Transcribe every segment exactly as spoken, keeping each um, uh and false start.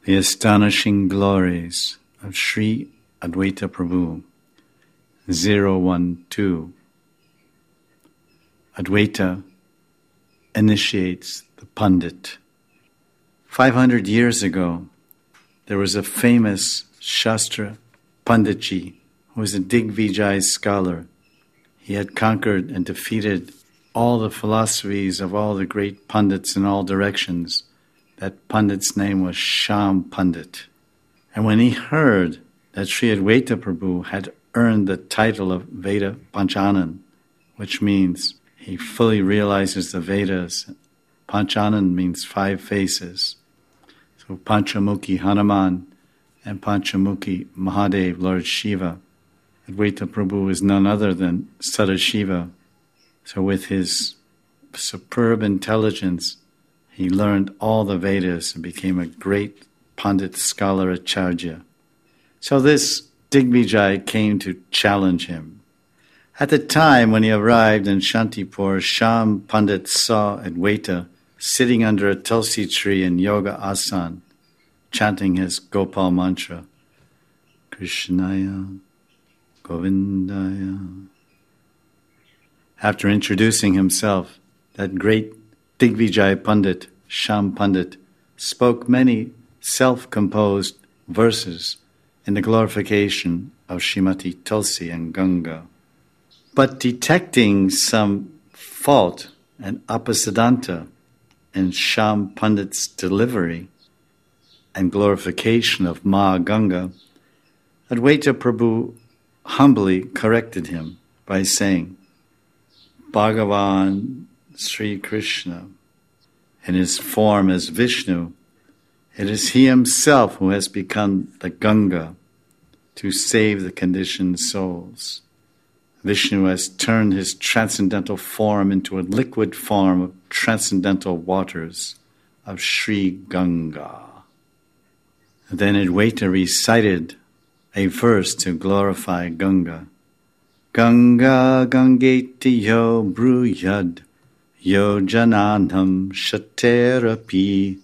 The astonishing glories of Sri Advaita Prabhu. zero one two. Advaita initiates the Pandit. Five hundred years ago, there was a famous Shastra Panditji who was a Digvijay scholar. He had conquered and defeated all the philosophies of all the great Pandits in all directions. That Pandit's name was Sham Pandit. And when he heard that Sri Advaita Prabhu had earned the title of Veda Panchanan, which means he fully realizes the Vedas. Panchanan means five faces. So Panchamukhi Hanuman and Panchamukhi Mahadev, Lord Shiva. Advaita Prabhu is none other than Sadashiva. So with his superb intelligence, he learned all the Vedas and became a great Pandit scholar Acharya. So this Digvijay came to challenge him. At the time when he arrived in Shantipur, Sham Pandit saw Advaita sitting under a tulsi tree in yoga asana, chanting his Gopal mantra, Krishnaya Govindaya. After introducing himself, that great Digvijay Pandit, Sham Pandit, spoke many self-composed verses in the glorification of Srimati Tulsi and Ganga. But detecting some fault and apasadanta in Sham Pandit's delivery and glorification of Ma Ganga, Advaita Prabhu humbly corrected him by saying, Bhagavan Sri Krishna, in his form as Vishnu, it is he himself who has become the Ganga to save the conditioned souls. Vishnu has turned his transcendental form into a liquid form of transcendental waters of Sri Ganga. Then Advaita recited a verse to glorify Ganga. Ganga Gangeti yo bruyad yo jananam shaterapi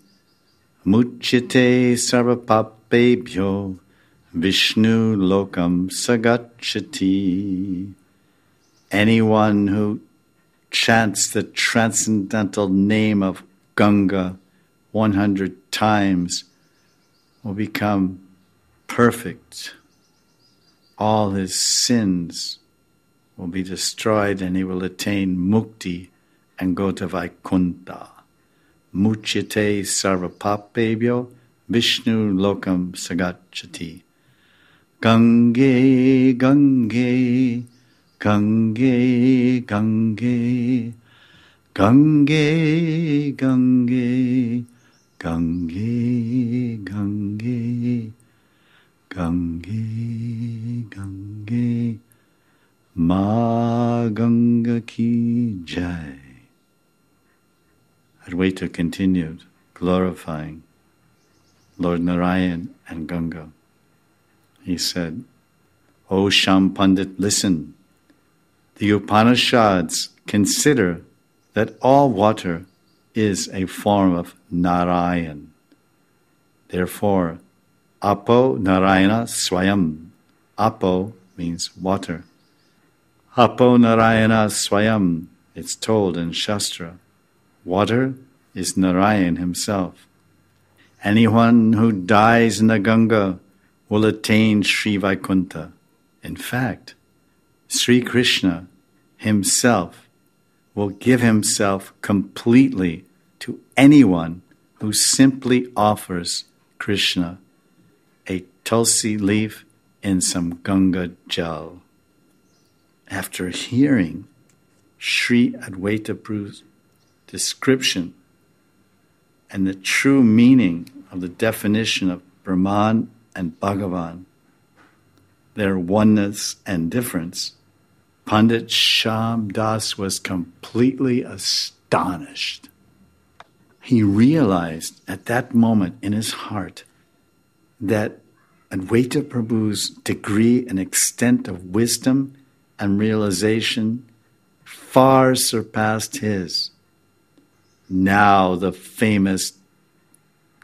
muchyate sarvapapebhyo Vishnu lokam sagachati. Anyone who chants the transcendental name of Ganga one hundred times will become perfect. All his sins will be destroyed and he will attain mukti and go to Vaikuntha. Muchyate sarvapapebhyo Vishnu lokam sagachati. Gange, Gange, Gange, Gange, Gange, Gange, Gange, Gange, Gange, Gange, Ma Ganga ki jai. Advaita continued, glorifying Lord Narayan and Ganga. He said, O Sham Pandit, listen. The Upanishads consider that all water is a form of Narayan. Therefore, Apo Narayana Swayam. Apo means water. Apo Narayana Swayam, it's told in Shastra. Water is Narayan himself. Anyone who dies in the Ganga will attain Sri Vaikuntha. In fact, Sri Krishna himself will give himself completely to anyone who simply offers Krishna a tulsi leaf in some Ganga jal. After hearing Sri Advaita Prabhu's description and the true meaning of the definition of Brahman and Bhagavan, their oneness and difference, Pandit Sham Das was completely astonished. He realized at that moment in his heart that Advaita Prabhu's degree and extent of wisdom and realization far surpassed his. Now the famous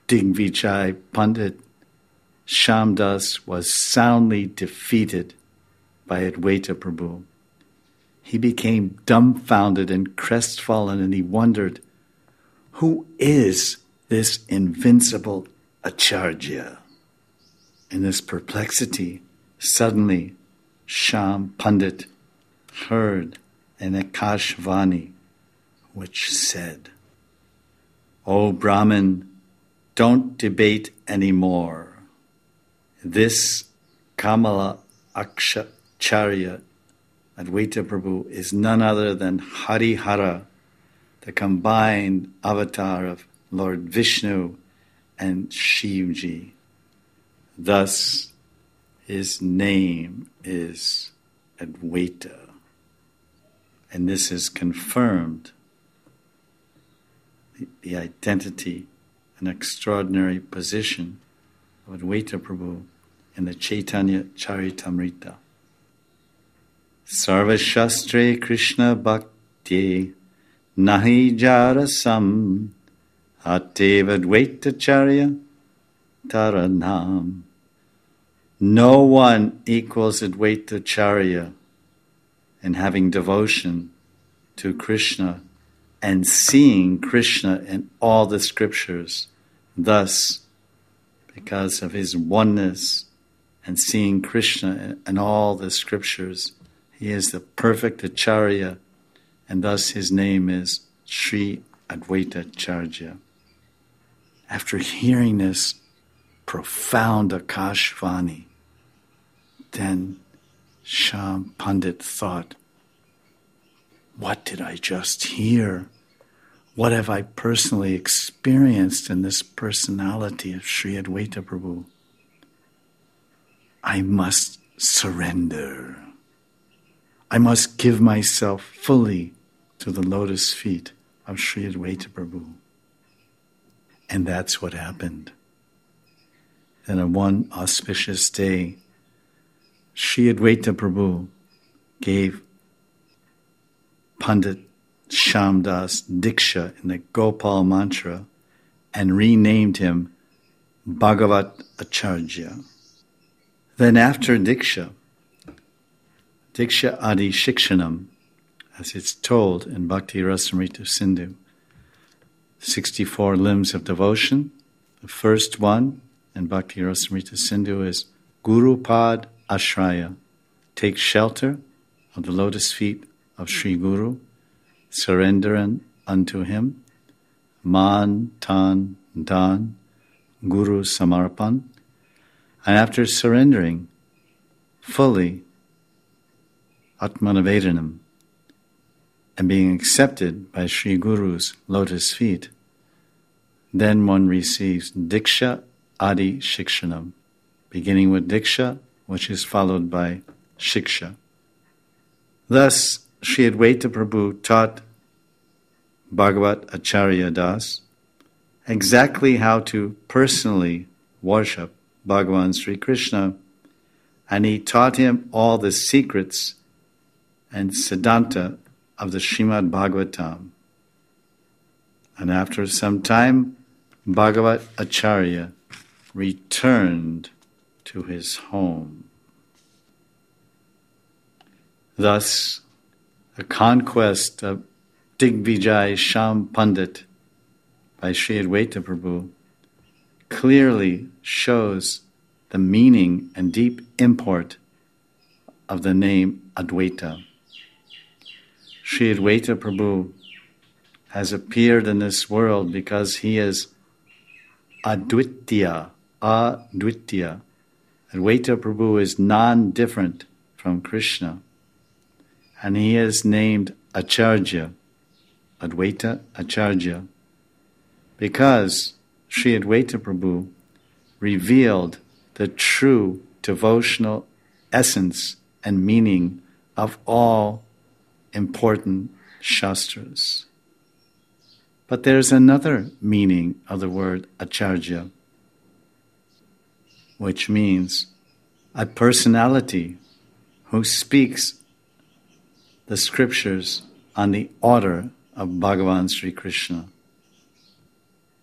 Digvijay Pandit Shyamdas was soundly defeated by Advaita Prabhu. He became dumbfounded and crestfallen, and he wondered, who is this invincible Acharya? In this perplexity, suddenly Shyam Pandit heard an Akashvani which said, O Brahmin, don't debate anymore. This Kamala Acharya Advaita Prabhu is none other than Harihara, the combined avatar of Lord Vishnu and Shivji. Thus, his name is Advaita. And this is confirmed, the, the identity and extraordinary position of Advaita Prabhu in the Chaitanya Charitamrita. Sarva Shastre Krishna Bhakti Nahi Jarasam Ateva Advaitacharya Taranam. No one equals Advaitacharya in having devotion to Krishna and seeing Krishna in all the scriptures. Thus, because of his oneness and seeing Krishna in all the scriptures, he is the perfect Acharya, and thus his name is Sri Advaitacharya. After hearing this profound Akashvani, then Shyam Pandit thought, what did I just hear? What have I personally experienced in this personality of Sri Advaita Prabhu? I must surrender. I must give myself fully to the lotus feet of Sri Advaita Prabhu. And that's what happened. Then on one auspicious day, Sri Advaita Prabhu gave Pandit Shyamdas Diksha in the Gopal mantra and renamed him Bhagavat Acharya. Then after Diksha, Diksha Adi Shikshanam, as it's told in Bhakti Rasamrita Sindhu, sixty-four limbs of devotion. The first one in Bhakti Rasamrita Sindhu is Guru Pad Ashraya. Take shelter of the lotus feet of Sri Guru, surrendering unto him, Man, Tan, Dan, Guru Samarpan. And after surrendering fully, Atmanavedanam, and being accepted by Sri Guru's lotus feet, then one receives Diksha Adi Shikshanam, beginning with Diksha, which is followed by Shiksha. Thus, Sri Advaita Prabhu taught Bhagavat Acharya Das exactly how to personally worship Bhagavan Sri Krishna, and he taught him all the secrets and Siddhanta of the Srimad Bhagavatam. And after some time, Bhagavat Acharya returned to his home. Thus, the conquest of Digvijay Shyam Pandit by Sri Advaita Prabhu clearly shows the meaning and deep import of the name Advaita. Sri Advaita Prabhu has appeared in this world because he is Advitya, Advitya. Advaita Prabhu is non-different from Krishna, and he is named Acharya, Advaita Acharya, because Sri Advaita Prabhu revealed the true devotional essence and meaning of all important shastras. But there's another meaning of the word Acharya, which means a personality who speaks the scriptures on the order of Bhagavan Sri Krishna.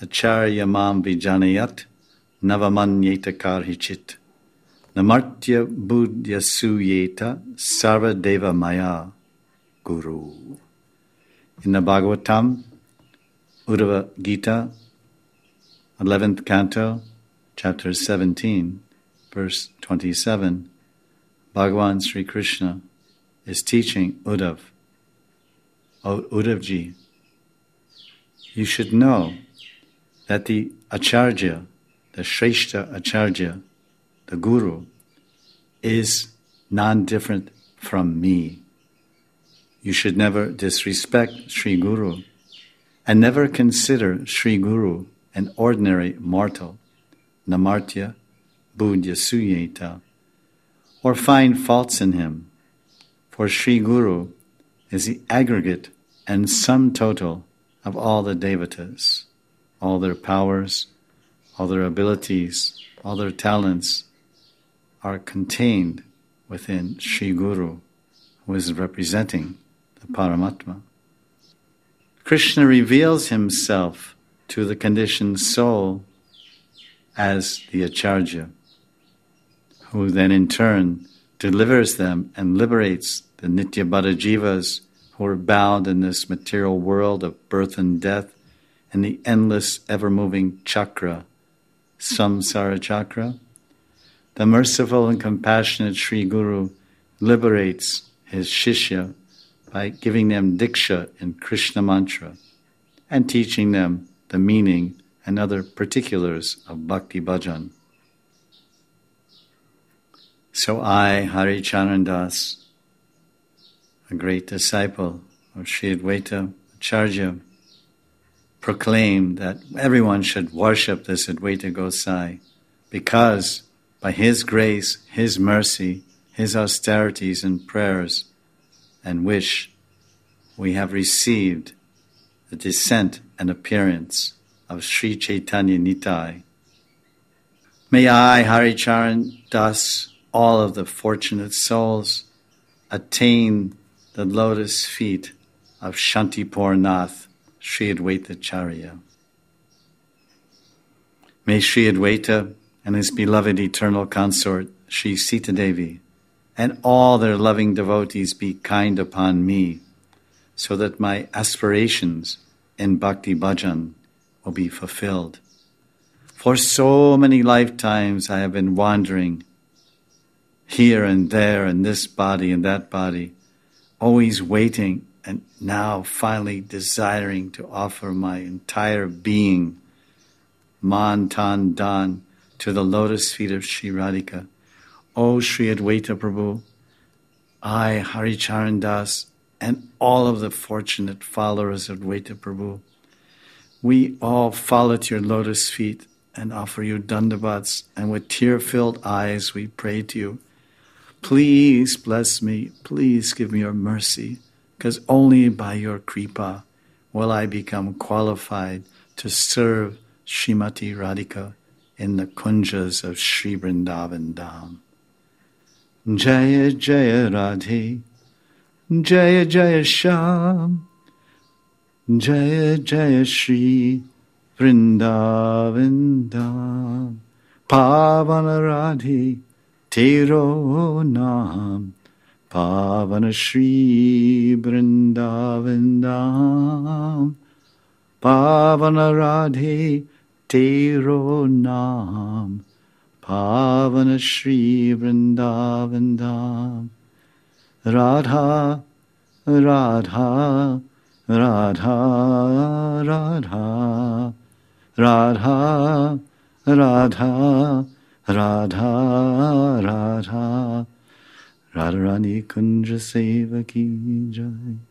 acharya mam vijanayat navamanyeta karhichit namartya buddhya suyeta sarva deva maya guru. In the Bhagavatam, Uddhava Gita, eleventh canto, chapter seventeen, verse twenty-seven, Bhagavan Sri Krishna is teaching Uddhav, O Uddhavji, you should know that the Acharya, the Shrestha Acharya, the Guru, is non-different from me. You should never disrespect Sri Guru and never consider Sri Guru an ordinary mortal, namartya buddhya suyeta, or find faults in him, for Sri Guru is the aggregate and sum total of all the devatas, all their powers, all their abilities, all their talents are contained within Sri Guru, who is representing the Paramatma. Krishna reveals himself to the conditioned soul as the Acharya, who then in turn delivers them and liberates the Nitya Baddha Jivas who are bound in this material world of birth and death and the endless ever-moving chakra, samsara chakra. The merciful and compassionate Sri Guru liberates his shishya by giving them diksha in Krishna mantra and teaching them the meaning and other particulars of Bhakti Bhajan. So I, Hari Charan Das, a great disciple of Sri Advaita Acharya, proclaim that everyone should worship this Advaita Gosai because by his grace, his mercy, his austerities and prayers and wish, we have received the descent and appearance of Sri Chaitanya Nitai. May I, Hari Charan Das, all of the fortunate souls, attain the lotus feet of Shantipur Nath, Sri Advaita Acharya. May Sri Advaita and his beloved eternal consort, Sri Sita Devi, and all their loving devotees be kind upon me, so that my aspirations in Bhakti Bhajan will be fulfilled. For so many lifetimes I have been wandering here and there in this body and that body, always waiting and now finally desiring to offer my entire being, man, tan, dan, to the lotus feet of Sri Radhika. O Sri Advaita Prabhu, I, Hari Charan Das, and all of the fortunate followers of Advaita Prabhu, we all fall at your lotus feet and offer you dandavats, and with tear-filled eyes we pray to you, please bless me, please give me your mercy, because only by your kripa will I become qualified to serve Srimati Radhika in the kunjas of Sri Vrindavan Dham. Jaya Jaya Radhe, Jaya Jaya Sham, Jaya Jaya Shri Vrindavan Dham, Pavana Radhe Tero Nam, Pavana Shri Vrindavan Dham, Pavana Radhe Tero Nam, Pavana Shri Vrindavan Dham. Radha, Radha, Radha, Radha, Radha, Radha, Radha, Radha, Radharani Kunja Seva Ki Jai.